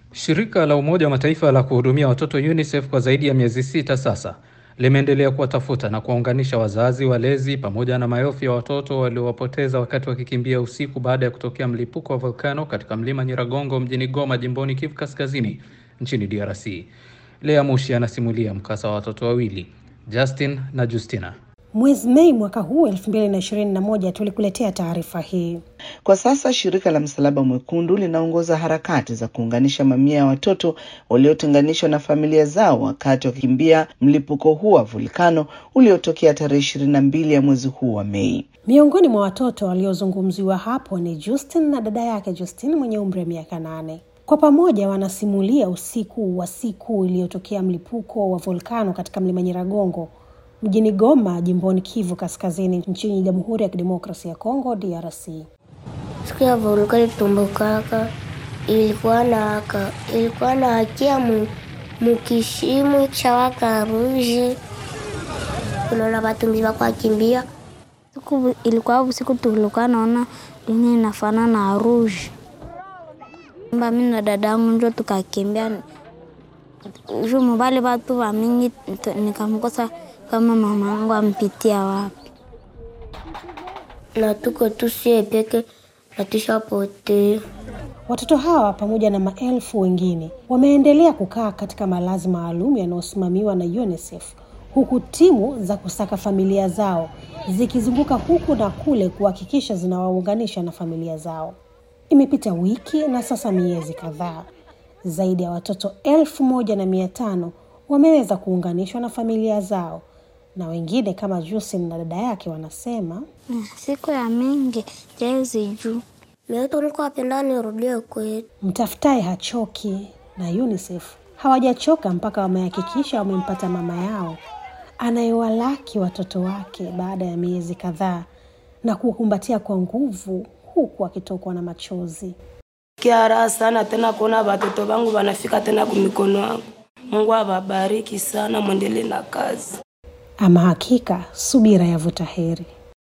Shirika la Umoja wa Mataifa la kuhudumia watoto UNICEF kwa zaidi ya miezi 6 sasa limeendelea kuwatafuta na kuwaunganisha wazazi, walezi pamoja na maelfu ya watoto waliowapoteza wakati wakikimbia usiku baada ya kutokea mlipuko wa volkano katika mlima Nyiragongo mjini Goma, jimboni Kivu Kaskazini, nchini DRC. Lea Mushi anasimulia mkasa wa watoto wawili, Justin na Justina. Mwezi Mei mwaka huu 2021 tulikuletea taarifa hii. Kwa sasa shirika la Msalaba Mwekundu linaongoza harakati za kuunganisha mamia ya watoto waliotenganishwa na familia zao wakati wakikimbia mlipuko huu wa volkano uliotokea tarehe 22 ya mwezi huu wa Mei. Miongoni mwa watoto waliozungumziwa hapo ni Justin na dada yake Justin mwenye umri wa miaka 8. Kwa pamoja wanasimulia usiku wa siku iliyotokea mlipuko wa volkano katika mlima Nyiragongo mjini Goma, jimboni Kivu Kaskazini, nchini Jamhuri ya Kidemokrasia ya Kongo DRC. Siku ya volkano ilipombukaka ilikuwa na hakia mukishimu cha waka ruje. Kuna watu mbiwa kwa kimbia. Siku ilikuwa usiku tulikuwa naona dunia inafanana na ruje. Mimi na dadangu ndio tukakimbia. Mbali watu wa mingi nikamkosa kama mama yangu ampitia wapi. Na tuko tusie peke na tushapotea. Watoto hawa pamoja na maelfu wengine wameendelea kukaa katika malazi maalum yanayosimamiwa na UNICEF, huku timu za kusaka familia zao zikizunguka huku na kule kuhakikisha zinawaunganisha na familia zao. Imepita wiki na sasa miezi kadhaa. Zaidi ya watoto 1500 wameweza kuunganishwa na familia zao, na wengine kama Justin na dada yake wanasema siku ya mingi jezi juu leo tunako apenda nirudie kwetu. Mtafutaye hachoki, na UNICEF hawajachoka mpaka wamehakikisha wamempata mama yao anayewalaki watoto wake baada ya miezi kadhaa na kukumbatia kwa nguvu huku akitokwa na machozi. Kiara sana tena kuona watoto wangu wanafika tena kwa mikono yangu. Mungu awabariki sana, muendelee na kazi. Ama hakika subira yavuta heri.